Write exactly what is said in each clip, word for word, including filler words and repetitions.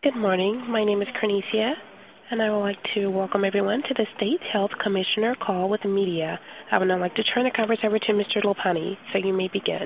Good morning. My name is Cornesia, and I would like to welcome everyone to the State Health Commissioner call with the media. I would now like to turn the conference over to Mister Lopani, so you may begin.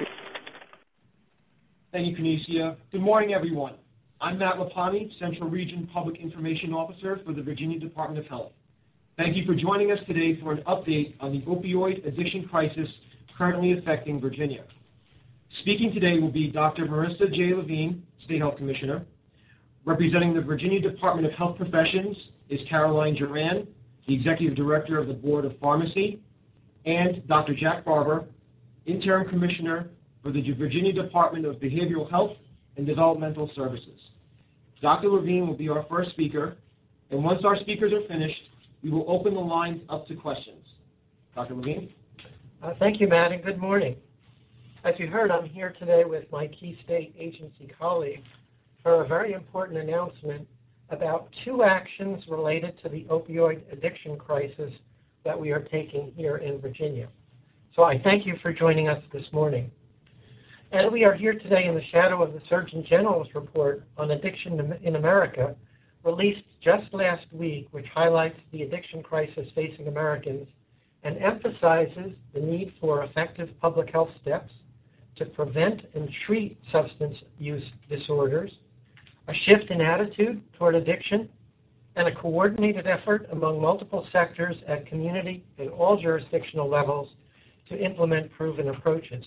Thank you, Cornesia. Good morning, everyone. I'm Matt Lopani, Central Region Public Information Officer for the Virginia Department of Health. Thank you for joining us today for an update on the opioid addiction crisis currently affecting Virginia. Speaking today will be Doctor Marissa J. Levine, State Health Commissioner. Representing the Virginia Department of Health Professions is Caroline Duran, the Executive Director of the Board of Pharmacy, and Doctor Jack Barber, Interim Commissioner for the Virginia Department of Behavioral Health and Developmental Services. Doctor Levine will be our first speaker, and once our speakers are finished, we will open the lines up to questions. Doctor Levine? Uh, thank you, Matt, and good morning. As you heard, I'm here today with my key state agency colleagues for a very important announcement about two actions related to the opioid addiction crisis that we are taking here in Virginia. So I thank you for joining us this morning. And we are here today in the shadow of the Surgeon General's report on addiction in America, released just last week, which highlights the addiction crisis facing Americans and emphasizes the need for effective public health steps to prevent and treat substance use disorders, a shift in attitude toward addiction, and a coordinated effort among multiple sectors at community and all jurisdictional levels to implement proven approaches.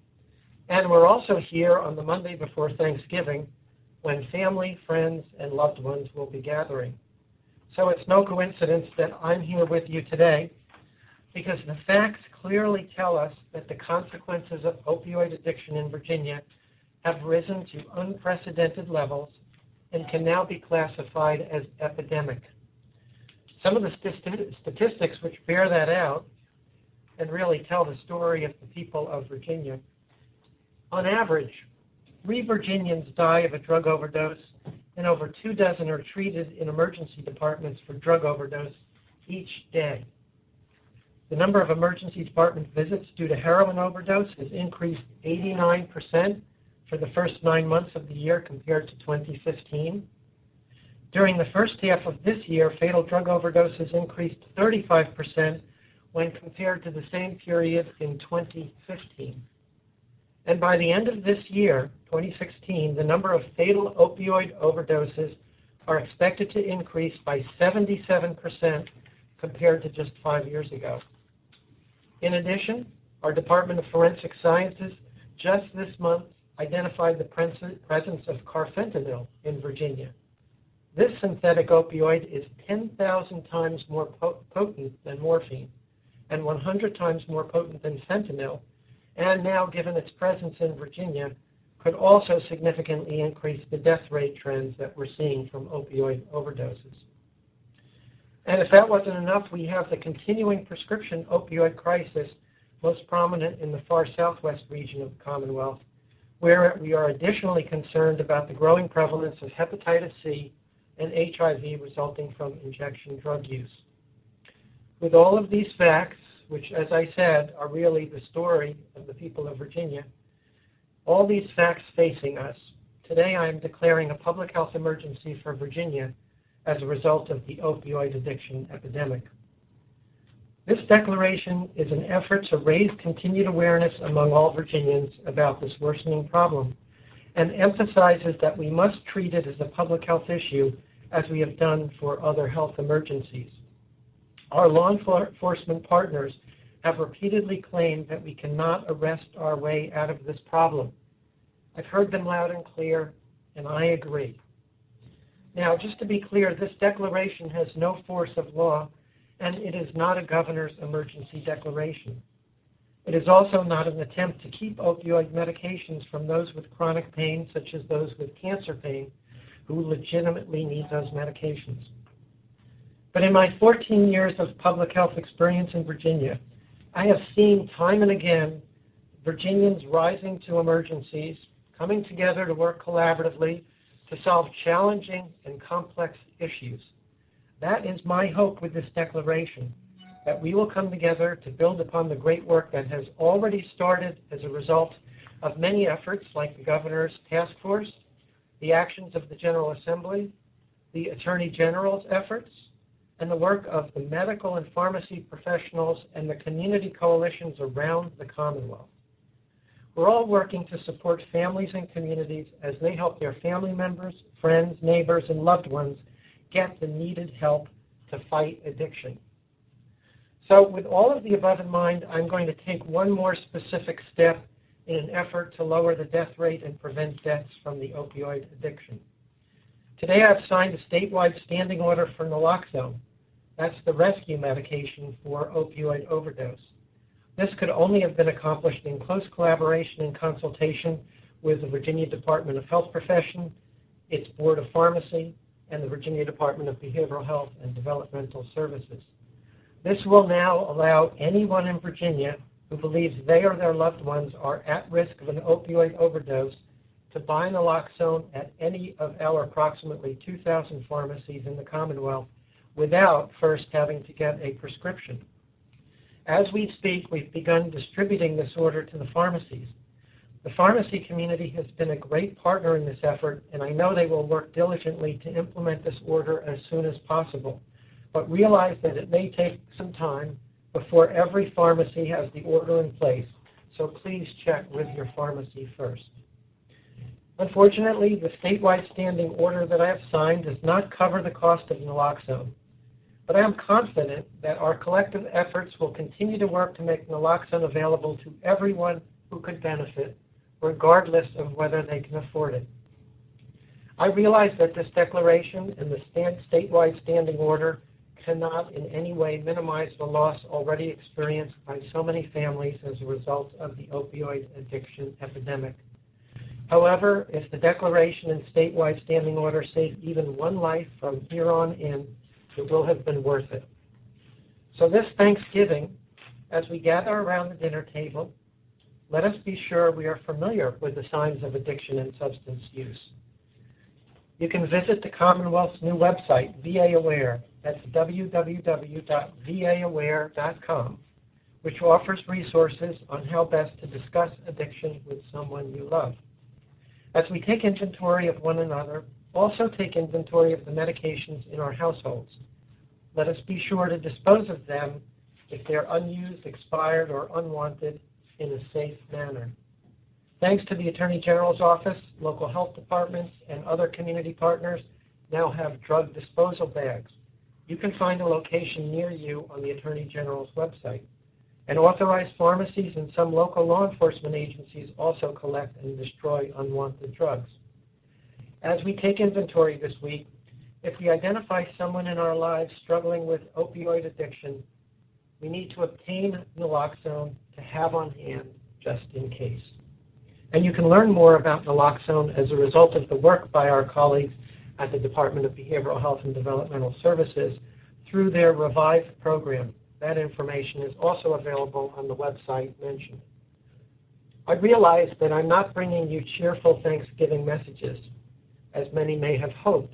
And we're also here on the Monday before Thanksgiving, when family, friends, and loved ones will be gathering. So it's no coincidence that I'm here with you today, because the facts clearly tell us that the consequences of opioid addiction in Virginia have risen to unprecedented levels and can now be classified as epidemic. Some of the st- statistics which bear that out and really tell the story of the people of Virginia. On average, three Virginians die of a drug overdose, and over two dozen are treated in emergency departments for drug overdose each day. The number of emergency department visits due to heroin overdose has increased eighty-nine percent for the first nine months of the year compared to twenty fifteen. During the first half of this year, fatal drug overdoses increased thirty-five percent when compared to the same period in twenty fifteen. And by the end of this year, twenty sixteen, the number of fatal opioid overdoses are expected to increase by seventy-seven percent compared to just five years ago. In addition, our Department of Forensic Sciences just this month identified the presence of carfentanil in Virginia. This synthetic opioid is ten thousand times more potent than morphine and one hundred times more potent than fentanyl, and now, given its presence in Virginia, could also significantly increase the death rate trends that we're seeing from opioid overdoses. And if that wasn't enough, we have the continuing prescription opioid crisis, most prominent in the far southwest region of the Commonwealth, where we are additionally concerned about the growing prevalence of hepatitis C and H I V resulting from injection drug use. With all of these facts, which, as I said, are really the story of the people of Virginia, all these facts facing us, today I am declaring a public health emergency for Virginia as a result of the opioid addiction epidemic. This declaration is an effort to raise continued awareness among all Virginians about this worsening problem and emphasizes that we must treat it as a public health issue as we have done for other health emergencies. Our law enforcement partners have repeatedly claimed that we cannot arrest our way out of this problem. I've heard them loud and clear, and I agree. Now, just to be clear, this declaration has no force of law, and it is not a governor's emergency declaration. It is also not an attempt to keep opioid medications from those with chronic pain, such as those with cancer pain, who legitimately need those medications. But in my fourteen years of public health experience in Virginia, I have seen time and again Virginians rising to emergencies, coming together to work collaboratively to solve challenging and complex issues. That is my hope with this declaration, that we will come together to build upon the great work that has already started as a result of many efforts like the governor's task force, the actions of the General Assembly, the Attorney General's efforts, and the work of the medical and pharmacy professionals and the community coalitions around the Commonwealth. We're all working to support families and communities as they help their family members, friends, neighbors, and loved ones get the needed help to fight addiction. So with all of the above in mind, I'm going to take one more specific step in an effort to lower the death rate and prevent deaths from the opioid addiction. Today I've signed a statewide standing order for naloxone. That's the rescue medication for opioid overdose. This could only have been accomplished in close collaboration and consultation with the Virginia Department of Health Profession, its Board of Pharmacy, and the Virginia Department of Behavioral Health and Developmental Services. This will now allow anyone in Virginia who believes they or their loved ones are at risk of an opioid overdose to buy naloxone at any of our approximately two thousand pharmacies in the Commonwealth without first having to get a prescription. As we speak, we've begun distributing this order to the pharmacies. The pharmacy community has been a great partner in this effort, and I know they will work diligently to implement this order as soon as possible. But realize that it may take some time before every pharmacy has the order in place, so please check with your pharmacy first. Unfortunately, the statewide standing order that I have signed does not cover the cost of naloxone, but I am confident that our collective efforts will continue to work to make naloxone available to everyone who could benefit, regardless of whether they can afford it. I realize that this declaration and the stand, statewide standing order cannot in any way minimize the loss already experienced by so many families as a result of the opioid addiction epidemic. However, if the declaration and statewide standing order save even one life from here on in, it will have been worth it. So this Thanksgiving, as we gather around the dinner table, let us be sure we are familiar with the signs of addiction and substance use. You can visit the Commonwealth's new website, V A Aware. That's w w w dot v a aware dot com, which offers resources on how best to discuss addiction with someone you love. As we take inventory of one another, also take inventory of the medications in our households. Let us be sure to dispose of them if they're unused, expired, or unwanted in a safe manner. Thanks to the Attorney General's office, local health departments, and other community partners now have drug disposal bags. You can find a location near you on the Attorney General's website. And authorized pharmacies and some local law enforcement agencies also collect and destroy unwanted drugs. As we take inventory this week, if we identify someone in our lives struggling with opioid addiction, we need to obtain naloxone to have on hand just in case. And you can learn more about naloxone as a result of the work by our colleagues at the Department of Behavioral Health and Developmental Services through their REVIVE program. That information is also available on the website mentioned. I realize that I'm not bringing you cheerful Thanksgiving messages, as many may have hoped.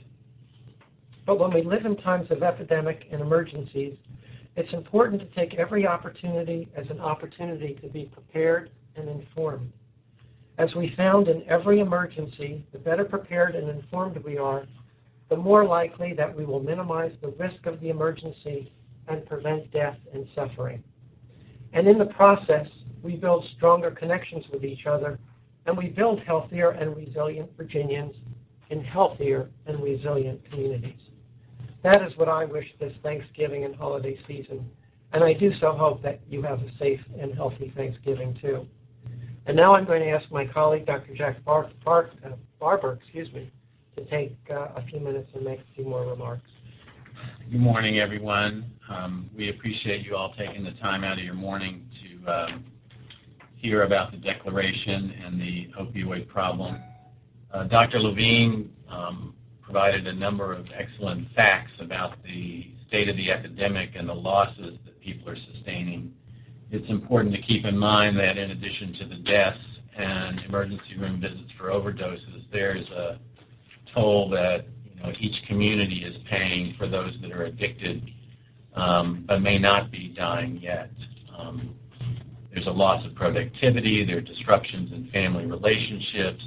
But when we live in times of epidemic and emergencies, it's important to take every opportunity as an opportunity to be prepared and informed. As we found in every emergency, the better prepared and informed we are, the more likely that we will minimize the risk of the emergency and prevent death and suffering. And in the process, we build stronger connections with each other, and we build healthier and resilient Virginians in healthier and resilient communities. That is what I wish this Thanksgiving and holiday season, and I do so hope that you have a safe and healthy Thanksgiving too. And now I'm going to ask my colleague, Doctor Jack Bar- Bar- uh, Barber, excuse me, to take uh, a few minutes and make a few more remarks. Good morning, everyone. Um, we appreciate you all taking the time out of your morning to um, hear about the declaration and the opioid problem. Uh, Doctor Levine um, provided a number of excellent facts about the state of the epidemic and the losses that people are sustaining. It's important to keep in mind that in addition to the deaths and emergency room visits for overdoses, there's a toll that you know each community is paying for those that are addicted um, but may not be dying yet. Um, there's a loss of productivity, there are disruptions in family relationships,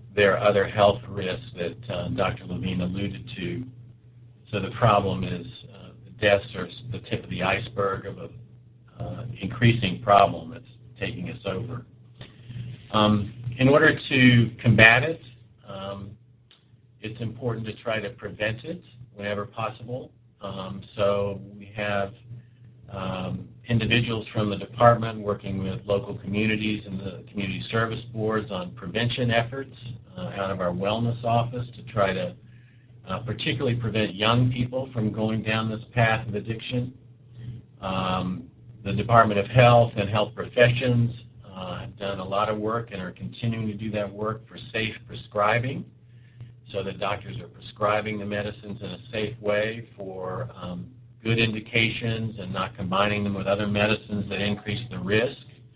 there are other health risks that uh, Doctor Levine alluded to. So the problem is uh, the deaths are the tip of the iceberg of an uh, increasing problem that's taking us over. Um, in order to combat it, um, it's important to try to prevent it whenever possible. Um, so we have um, individuals from the department working with local communities and the community service boards on prevention efforts uh, out of our wellness office to try to uh, particularly prevent young people from going down this path of addiction. Um, the Department of Health and Health Professions uh, have done a lot of work and are continuing to do that work for safe prescribing, so that doctors are prescribing the medicines in a safe way for um, good indications and not combining them with other medicines that increase the risk.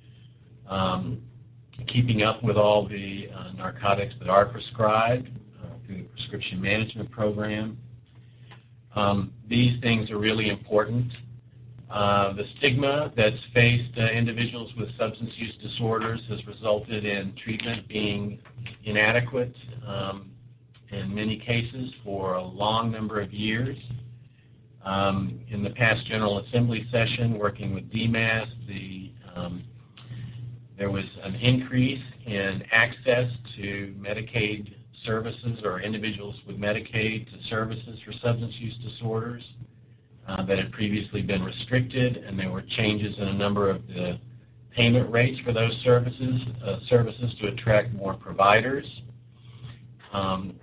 Um, keeping up with all the uh, narcotics that are prescribed uh, through the prescription management program. Um, these things are really important. Uh, the stigma that's faced uh, individuals with substance use disorders has resulted in treatment being inadequate um, in many cases for a long number of years. Um, in the past General Assembly session, working with D M A S, the, um, there was an increase in access to Medicaid services or individuals with Medicaid to services for substance use disorders uh, that had previously been restricted, and there were changes in a number of the payment rates for those services, uh, services to attract more providers. Um,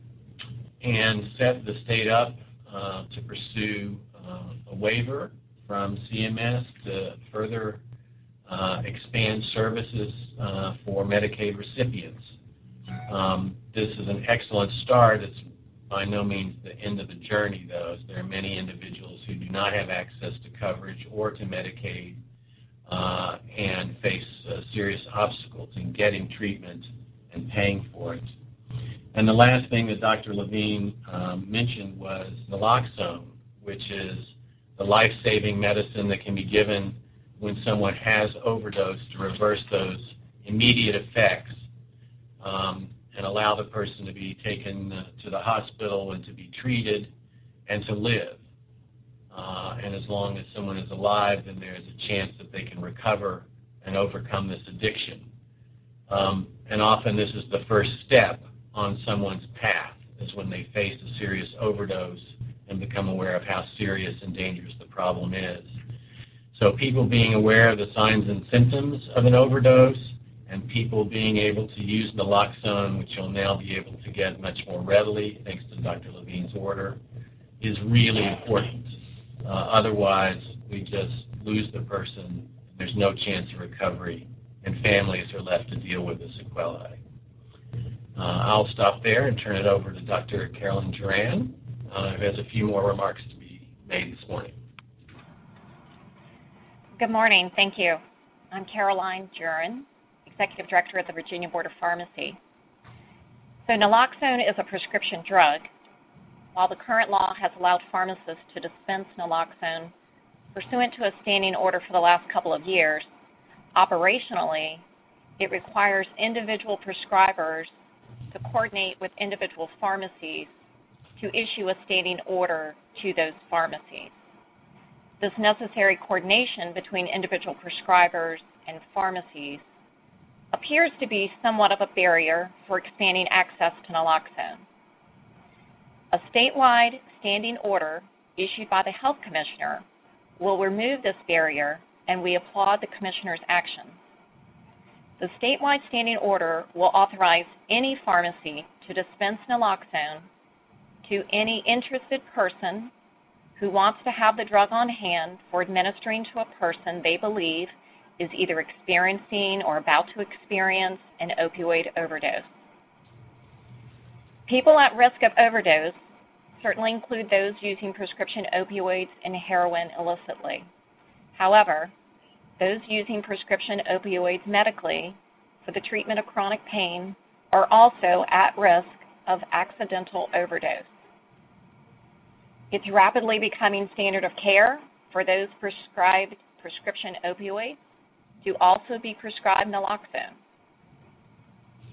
and set the state up uh, to pursue uh, a waiver from C M S to further uh, expand services uh, for Medicaid recipients. Um, this is an excellent start. It's by no means the end of the journey, though, as there are many individuals who do not have access to coverage or to Medicaid uh, and face uh, serious obstacles in getting treatment and paying for it. And the last thing that Doctor Levine um, mentioned was naloxone, which is the life-saving medicine that can be given when someone has overdosed to reverse those immediate effects um, and allow the person to be taken uh, to the hospital and to be treated and to live. Uh, and as long as someone is alive, then there's a chance that they can recover and overcome this addiction. Um, and often this is the first step on someone's path, is when they face a serious overdose and become aware of how serious and dangerous the problem is. So people being aware of the signs and symptoms of an overdose and people being able to use naloxone, which you'll now be able to get much more readily thanks to Doctor Levine's order, is really important. Uh, otherwise, we just lose the person. There's no chance of recovery, and families are left to deal with the sequelae. Uh, I'll stop there and turn it over to Doctor Carolyn Duran, uh, who has a few more remarks to be made this morning. Good morning. Thank you. I'm Caroline Duran, Executive Director at the Virginia Board of Pharmacy. So naloxone is a prescription drug. While the current law has allowed pharmacists to dispense naloxone pursuant to a standing order for the last couple of years, operationally, it requires individual prescribers to coordinate with individual pharmacies to issue a standing order to those pharmacies. This necessary coordination between individual prescribers and pharmacies appears to be somewhat of a barrier for expanding access to naloxone. A statewide standing order issued by the Health Commissioner will remove this barrier, and we applaud the Commissioner's action. The statewide standing order will authorize any pharmacy to dispense naloxone to any interested person who wants to have the drug on hand for administering to a person they believe is either experiencing or about to experience an opioid overdose. People at risk of overdose certainly include those using prescription opioids and heroin illicitly. However, those using prescription opioids medically for the treatment of chronic pain are also at risk of accidental overdose. It's rapidly becoming standard of care for those prescribed prescription opioids to also be prescribed naloxone.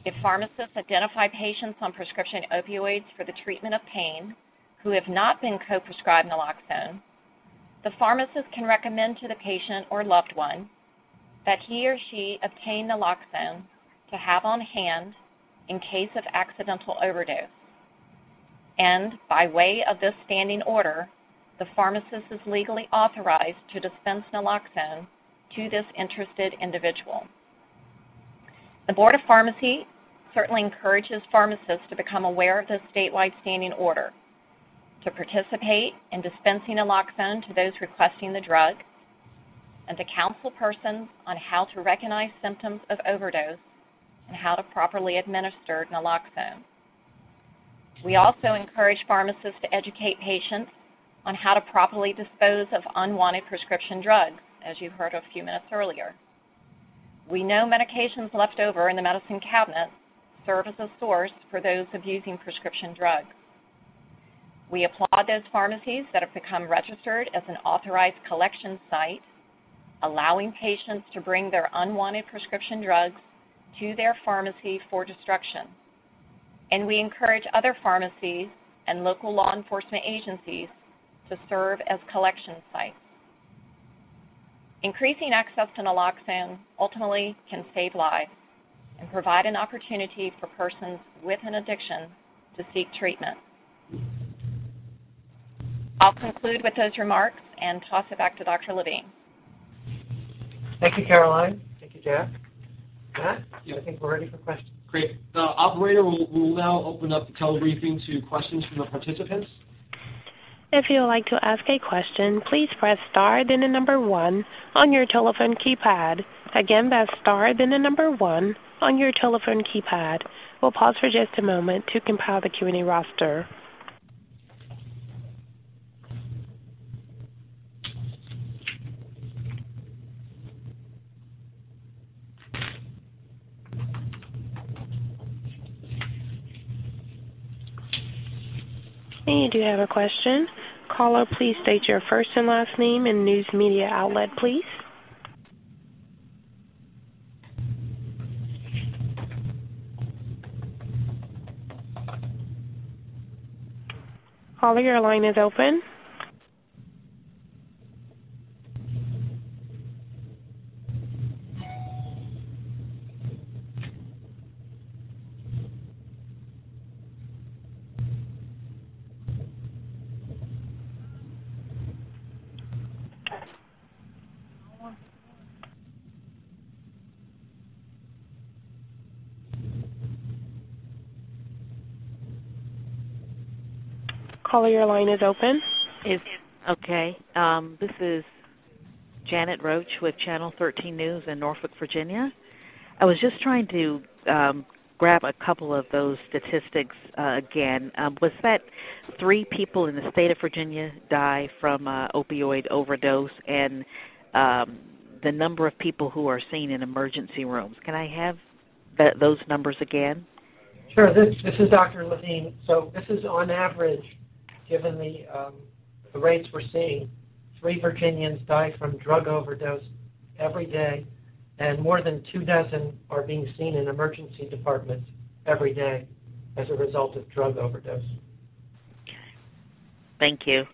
If pharmacists identify patients on prescription opioids for the treatment of pain who have not been co-prescribed naloxone, the pharmacist can recommend to the patient or loved one that he or she obtain naloxone to have on hand in case of accidental overdose. And by way of this standing order, the pharmacist is legally authorized to dispense naloxone to this interested individual. The Board of Pharmacy certainly encourages pharmacists to become aware of this statewide standing order, to participate in dispensing naloxone to those requesting the drug, and to counsel persons on how to recognize symptoms of overdose and how to properly administer naloxone. We also encourage pharmacists to educate patients on how to properly dispose of unwanted prescription drugs, as you heard a few minutes earlier. We know medications left over in the medicine cabinet serve as a source for those abusing prescription drugs. We applaud those pharmacies that have become registered as an authorized collection site, allowing patients to bring their unwanted prescription drugs to their pharmacy for destruction. And we encourage other pharmacies and local law enforcement agencies to serve as collection sites. Increasing access to naloxone ultimately can save lives and provide an opportunity for persons with an addiction to seek treatment. I'll conclude with those remarks and toss it back to Doctor Levine. Thank you, Caroline. Thank you, Jack. Matt, Yeah. I think we're ready for questions. Great. Uh, operator, we'll, we'll now open up the telebriefing to questions from the participants. If you would like to ask a question, please press star, then the number one on your telephone keypad. Again, that's star, then the number one on your telephone keypad. We'll pause for just a moment to compile the Q and A roster. And you do have a question. Caller, please state your first and last name and news media outlet, please. Caller, your line is open. Caller, your line is open. Is okay. Um, this is Janet Roach with Channel thirteen News in Norfolk, Virginia. I was just trying to um, grab a couple of those statistics uh, again. Um, was that three people in the state of Virginia die from uh, opioid overdose, and um, the number of people who are seen in emergency rooms? Can I have th- those numbers again? Sure. This, this is Doctor Levine. So this is on average, given the, um, the rates we're seeing, three Virginians die from drug overdose every day, and more than two dozen are being seen in emergency departments every day as a result of drug overdose. Thank you.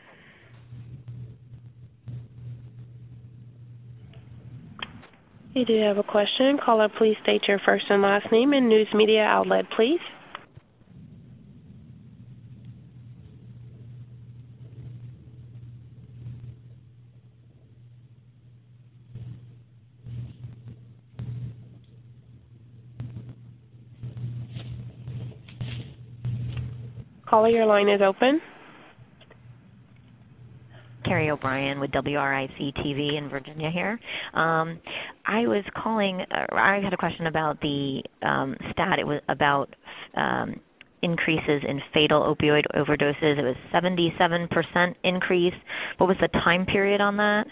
You do have a question. Caller, please state your first and last name and news media outlet, please. Caller, your line is open. Carrie O'Brien with W R I C T V in Virginia here. Um, I was calling, uh, I had a question about the um, stat. It was about um, increases in fatal opioid overdoses. It was seventy-seven percent increase. What was the time period on that?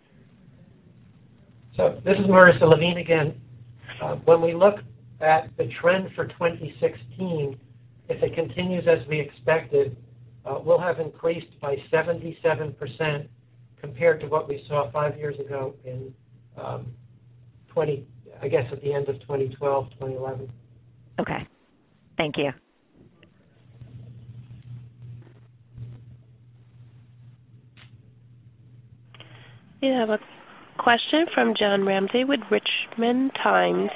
So this is Marissa Levine again. Uh, when we look at the trend for twenty sixteen, if it continues as we expected, uh, we'll have increased by seventy-seven percent compared to what we saw five years ago in um, twenty, I guess at the end of twenty twelve, twenty eleven. Okay. Thank you. We have a question from John Ramsey with Richmond Times.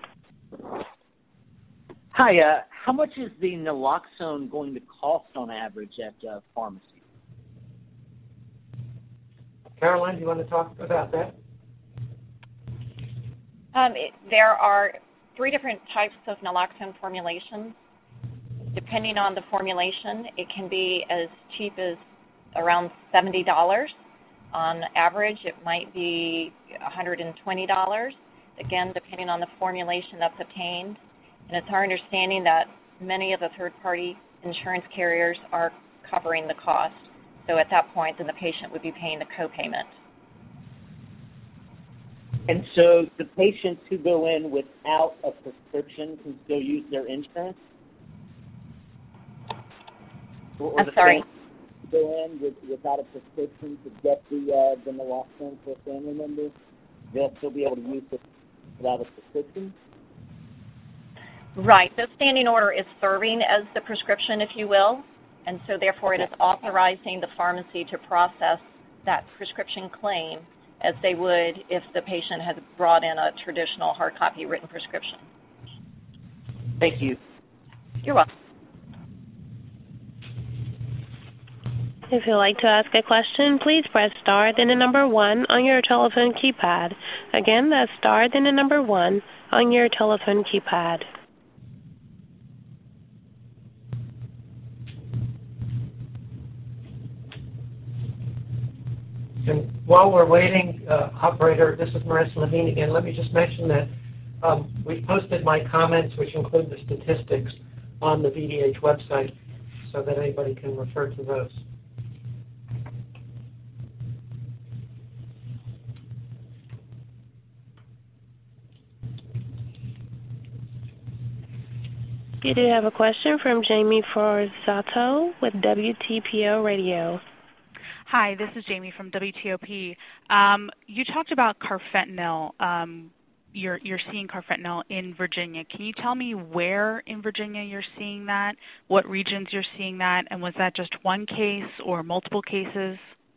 Hi, uh, how much is the naloxone going to cost on average at uh, pharmacy? Caroline, do you want to talk about that? Um, it, there are three different types of naloxone formulations. Depending on the formulation, it can be as cheap as around seventy dollars. On average, it might be one hundred twenty dollars, again, depending on the formulation that's obtained. And it's our understanding that many of the third-party insurance carriers are covering the cost. So at that point, then the patient would be paying the copayment. And so the patients who go in without a prescription can still use their insurance? Or, or I'm the sorry? Go in with, without a prescription to get the uh, the naloxone for a family member, they'll still be able to use it without a prescription? Right. The standing order is serving as the prescription, if you will, and so therefore it is authorizing the pharmacy to process that prescription claim as they would if the patient had brought in a traditional hard copy written prescription. Thank you. You're welcome. If you'd like to ask a question, please press star, then the number one on your telephone keypad. Again, that's star, then the number one on your telephone keypad. And while we're waiting, uh, operator, this is Marissa Levine again. Let me just mention that um, we've posted my comments, which include the statistics, on the V D H website so that anybody can refer to those. You do have a question from Jamie Forzato with W T P O Radio. Hi, this is Jamie from W T O P. Um, you talked about carfentanil. Um, you're, you're seeing carfentanil in Virginia. Can you tell me where in Virginia you're seeing that, what regions you're seeing that, and was that just one case or multiple cases?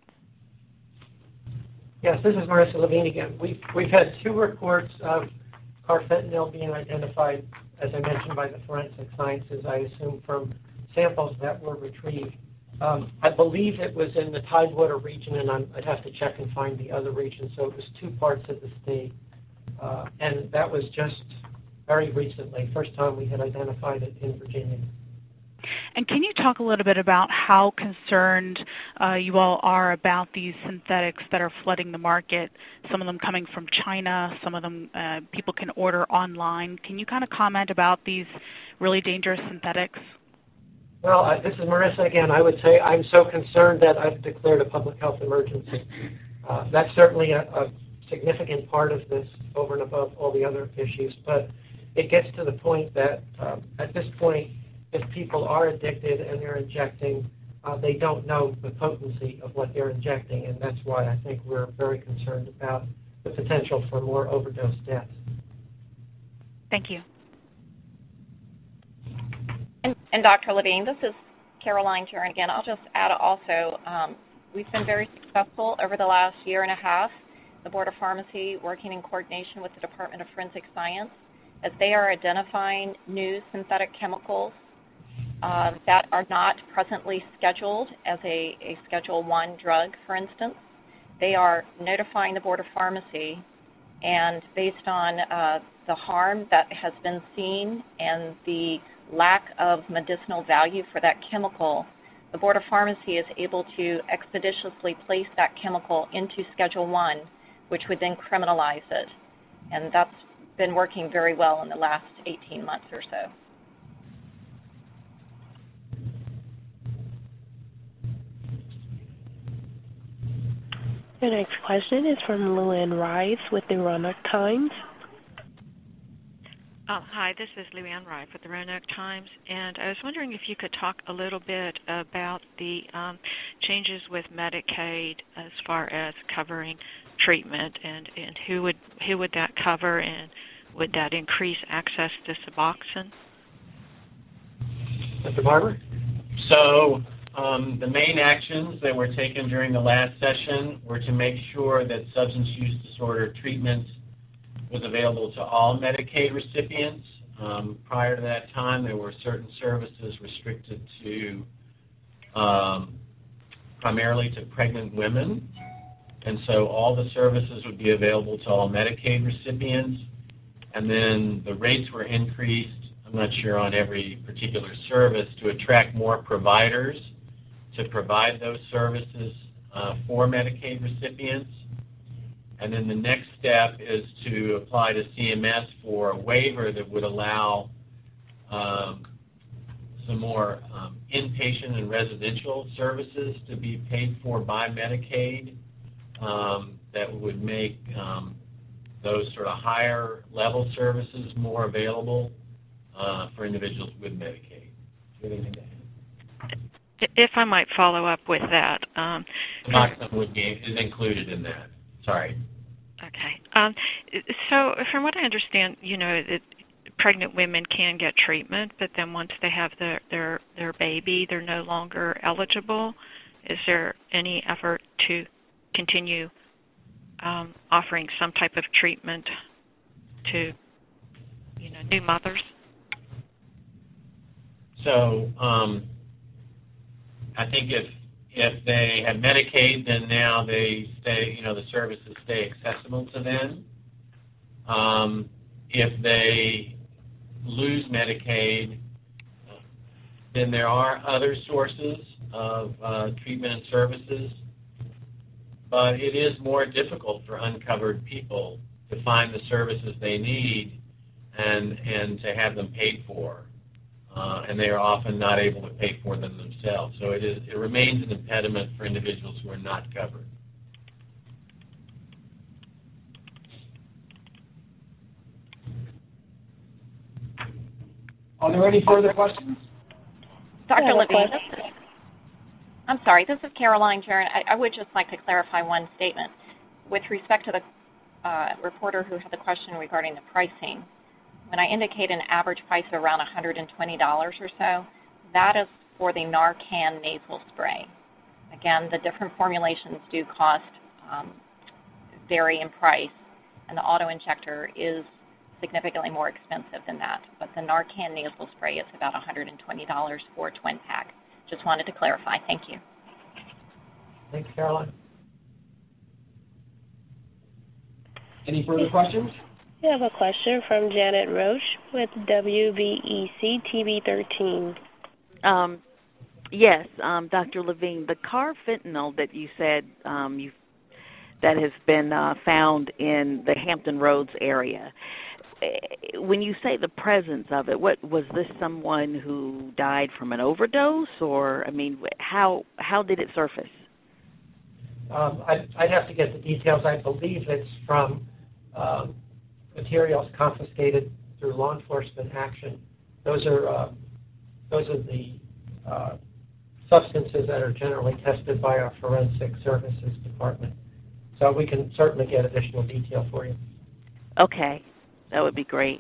Yes, this is Marissa Levine again. We've, we've had two reports of carfentanil being identified, as I mentioned, by the forensic sciences, I assume from samples that were retrieved. Um, I believe it was in the Tidewater region, and I'm, I'd have to check and find the other region, so it was two parts of the state. Uh, and that was just very recently, first time we had identified it in Virginia. And can you talk a little bit about how concerned uh, you all are about these synthetics that are flooding the market, some of them coming from China, some of them uh, people can order online. Can you kind of comment about these really dangerous synthetics? Well, uh, this is Marissa again. I would say I'm so concerned that I've declared a public health emergency. Uh, that's certainly a, a significant part of this over and above all the other issues, but it gets to the point that um, at this point, if people are addicted and they're injecting, uh, they don't know the potency of what they're injecting, and that's why I think we're very concerned about the potential for more overdose deaths. Thank you. And, and Doctor Levine, this is Caroline Jurin again. I'll just add also, um, we've been very successful over the last year and a half, the Board of Pharmacy working in coordination with the Department of Forensic Science, as they are identifying new synthetic chemicals uh, that are not presently scheduled as a, a Schedule one drug, for instance. They are notifying the Board of Pharmacy, and based on uh, the harm that has been seen and the lack of medicinal value for that chemical, the Board of Pharmacy is able to expeditiously place that chemical into Schedule one, which would then criminalize it. And that's been working very well in the last eighteen months or so. The next question is from Luann Rice with the Roanoke Times. Oh, hi, this is Luann Rife with the Roanoke Times, and I was wondering if you could talk a little bit about the um, changes with Medicaid as far as covering treatment, and, and who would who would that cover, and would that increase access to Suboxone? Mister Barber? So um, the main actions that were taken during the last session were to make sure that substance use disorder treatment was available to all Medicaid recipients. Um, prior to that time, there were certain services restricted to um, primarily to pregnant women, and so all the services would be available to all Medicaid recipients, and then the rates were increased, I'm not sure on every particular service, to attract more providers to provide those services uh, for Medicaid recipients. And then the next step is to apply to C M S for a waiver that would allow um, some more um, inpatient and residential services to be paid for by Medicaid um, that would make um, those sort of higher level services more available uh, for individuals with Medicaid. Do you have anything to add? If I might follow up with that. Um, Naloxone would be is included in that. Sorry. Okay. Um, so from what I understand, you know, it, pregnant women can get treatment, but then once they have their, their, their baby, they're no longer eligible. Is there any effort to continue um, offering some type of treatment to, you know, new mothers? So um, I think if if they have Medicaid, then now they stay, you know, the services stay accessible to them. Um, if they lose Medicaid, then there are other sources of uh, treatment and services, but it is more difficult for uncovered people to find the services they need and and to have them paid for. Uh, and they are often not able to pay for them themselves. So it is it remains an impediment for individuals who are not covered. Are there any further questions? Doctor Yeah, Levine, question. I'm sorry, this is Caroline Jaron. I, I would just like to clarify one statement. With respect to the uh, reporter who had the question regarding the pricing, when I indicate an average price of around one hundred twenty dollars or so, that is for the Narcan nasal spray. Again, the different formulations do cost um, vary in price, and the auto-injector is significantly more expensive than that. But the Narcan nasal spray is about one hundred twenty dollars for a twin pack. Just wanted to clarify. Thank you. Thanks, Caroline. Any further questions? We have a question from Janet Roach with W V E C T V thirteen. Um, yes, um, Doctor Levine, the carfentanil that you said um, you that has been uh, found in the Hampton Roads area. When you say the presence of it, what was this someone who died from an overdose, or I mean, how how did it surface? Um, I'd, I'd have to get the details. I believe it's from um, materials confiscated through law enforcement action. Those are uh, those are the uh, substances that are generally tested by our forensic services department. So we can certainly get additional detail for you. Okay, that would be great.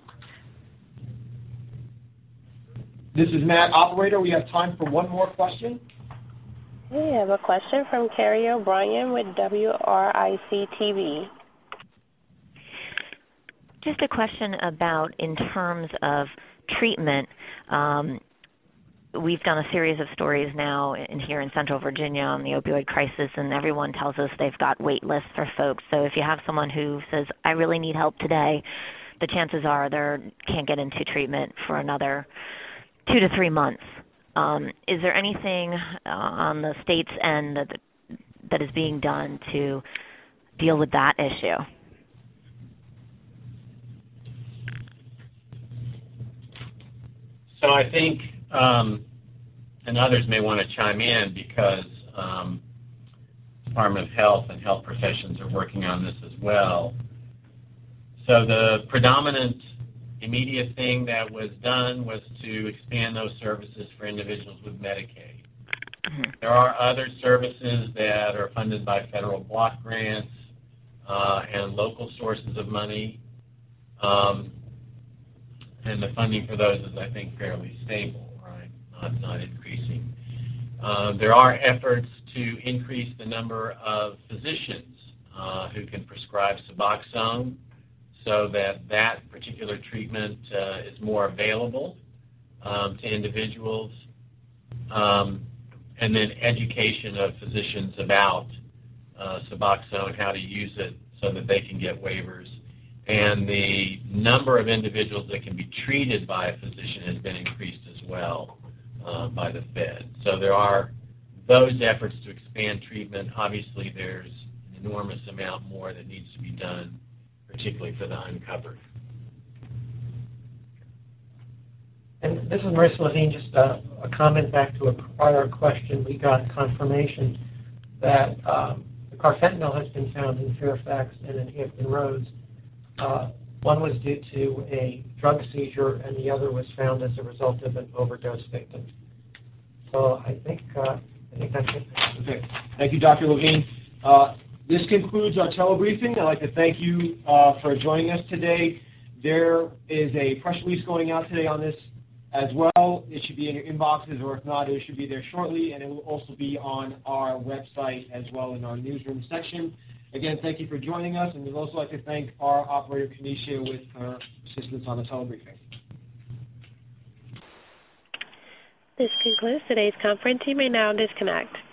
This is Matt, operator. We have time for one more question. We have a question from Carrie O'Brien with W R I C T V. Just a question about in terms of treatment. Um, we've done a series of stories now in here in Central Virginia on the opioid crisis, and everyone tells us they've got wait lists for folks. So if you have someone who says, I really need help today, the chances are they can't get into treatment for another two to three months. Um, is there anything uh, on the state's end that, that is being done to deal with that issue? So I think, um, and others may want to chime in because um, Department of Health and health professions are working on this as well. So the predominant immediate thing that was done was to expand those services for individuals with Medicaid. Mm-hmm. There are other services that are funded by federal block grants uh, and local sources of money. Um, and the funding for those is, I think, fairly stable, right? not, not increasing. Uh, there are efforts to increase the number of physicians uh, who can prescribe Suboxone so that that particular treatment uh, is more available um, to individuals, um, and then education of physicians about uh, Suboxone, how to use it so that they can get waivers. And the number of individuals that can be treated by a physician has been increased as well uh, by the Fed. So there are those efforts to expand treatment. Obviously, there's an enormous amount more that needs to be done, particularly for the uncovered. And this is Marissa Levine, just a, a comment back to a prior question. We got confirmation that um, the carfentanil has been found in Fairfax and in Hampton Roads. Uh, one was due to a drug seizure, and the other was found as a result of an overdose victim. So I think uh, I think that's it. Okay. Thank you, Doctor Levine. Uh, this concludes our telebriefing. I'd like to thank you uh, for joining us today. There is a press release going out today on this as well. It should be in your inboxes, or if not, it should be there shortly, and it will also be on our website as well in our newsroom section. Again, thank you for joining us, and we'd also like to thank our operator, Kenesha, with her assistance on the telebriefing. This concludes today's conference. You may now disconnect.